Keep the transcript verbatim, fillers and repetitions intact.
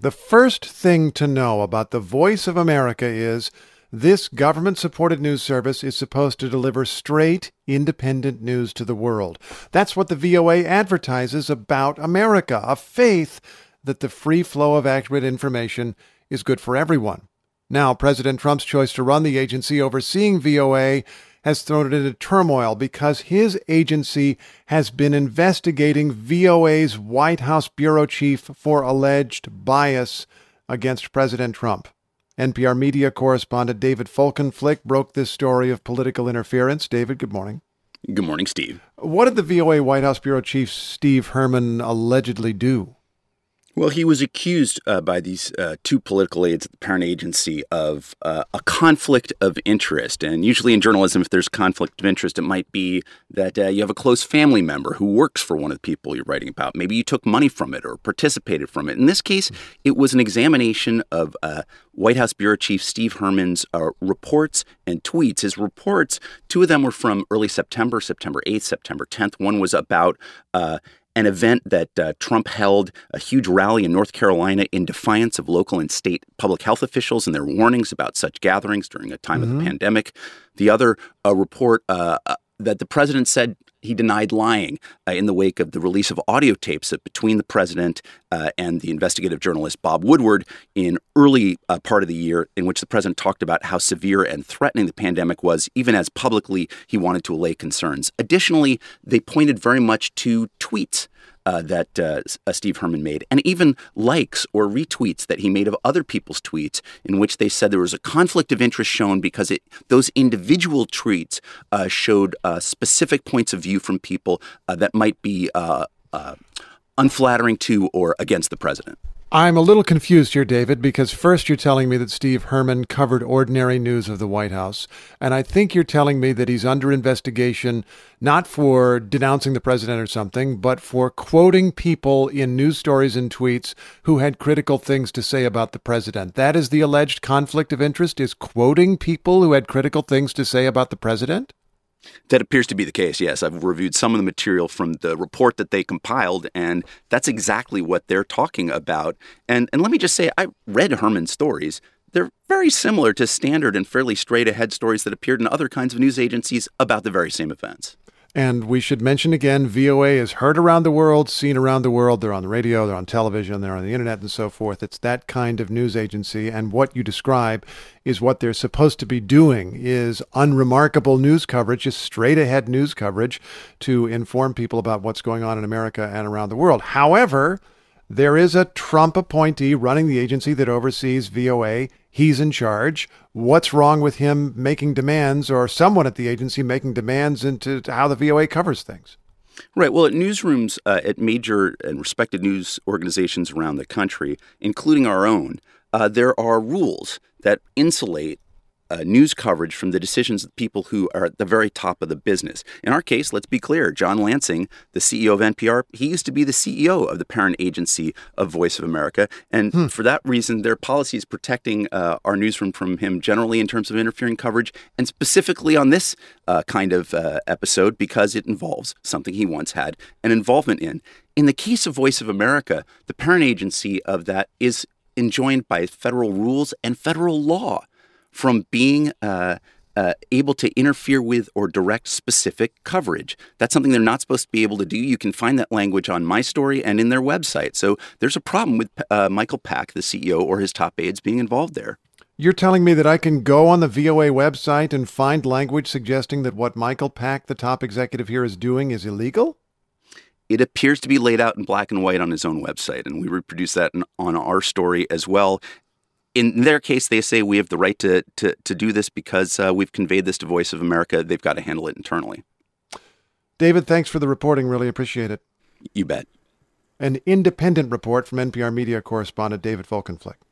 The first thing to know about the Voice of America is this government-supported news service is supposed to deliver straight, independent news to the world. That's what the V O A advertises about America, a faith that the free flow of accurate information is good for everyone. Now, President Trump's choice to run the agency overseeing V O A has thrown it into turmoil because his agency has been investigating V O A's White House bureau chief for alleged bias against President Trump. N P R media correspondent David Folkenflik broke this story of political interference. David, good morning. Good morning, Steve. What did the V O A White House bureau chief Steve Herman allegedly do? Well, he was accused uh, by these uh, two political aides at the parent agency of uh, a conflict of interest. And usually in journalism, if there's conflict of interest, it might be that uh, you have a close family member who works for one of the people you're writing about. Maybe you took money from it or participated from it. In this case, it was an examination of uh, White House Bureau Chief Steve Herman's uh, reports and tweets. His reports, two of them were from early September, September eighth, September tenth. One was about uh, an event that uh, Trump held, a huge rally in North Carolina in defiance of local and state public health officials and their warnings about such gatherings during a time mm-hmm. of the pandemic. The other uh, report uh, uh, that the president said he denied lying uh, in the wake of the release of audio tapes between the president uh, and the investigative journalist Bob Woodward in early uh, part of the year, in which the president talked about how severe and threatening the pandemic was, even as publicly he wanted to allay concerns. Additionally, they pointed very much to tweets Uh, that uh, Steve Herman made, and even likes or retweets that he made of other people's tweets, in which they said there was a conflict of interest shown because it, those individual tweets uh, showed uh, specific points of view from people uh, that might be uh, uh, unflattering to or against the president. I'm a little confused here, David, because first you're telling me that Steve Herman covered ordinary news of the White House, and I think you're telling me that he's under investigation not for denouncing the president or something, but for quoting people in news stories and tweets who had critical things to say about the president. That is the alleged conflict of interest, is quoting people who had critical things to say about the president? That appears to be the case, yes. I've reviewed some of the material from the report that they compiled, and that's exactly what they're talking about. And and let me just say, I read Herman's stories. They're very similar to standard and fairly straight-ahead stories that appeared in other kinds of news agencies about the very same events. And we should mention again, V O A is heard around the world, seen around the world. They're on the radio, they're on television, they're on the internet and so forth. It's that kind of news agency. And what you describe is what they're supposed to be doing, is unremarkable news coverage, just straight ahead news coverage to inform people about what's going on in America and around the world. However, there is a Trump appointee running the agency that oversees V O A. He's in charge. What's wrong with him making demands, or someone at the agency making demands into how the V O A covers things? Right. Well, at newsrooms, uh, at major and respected news organizations around the country, including our own, uh, there are rules that insulate Uh, news coverage from the decisions of people who are at the very top of the business. In our case, let's be clear, John Lansing, the C E O of N P R, he used to be the C E O of the parent agency of Voice of America. And hmm. for that reason, their policy is protecting uh, our newsroom from him generally in terms of interfering coverage, and specifically on this uh, kind of uh, episode because it involves something he once had an involvement in. In the case of Voice of America, the parent agency of that is enjoined by federal rules and federal law from being uh, uh, able to interfere with or direct specific coverage. That's something they're not supposed to be able to do. You can find that language on my story and in their website. So there's a problem with uh, Michael Pack, the C E O, or his top aides being involved there. You're telling me that I can go on the V O A website and find language suggesting that what Michael Pack, the top executive here, is doing is illegal? It appears to be laid out in black and white on his own website, and we reproduce that in, on our story as well. In their case, they say we have the right to to, to do this because uh, we've conveyed this to Voice of America. They've got to handle it internally. David, thanks for the reporting. Really appreciate it. You bet. An independent report from N P R media correspondent David Folkenflik.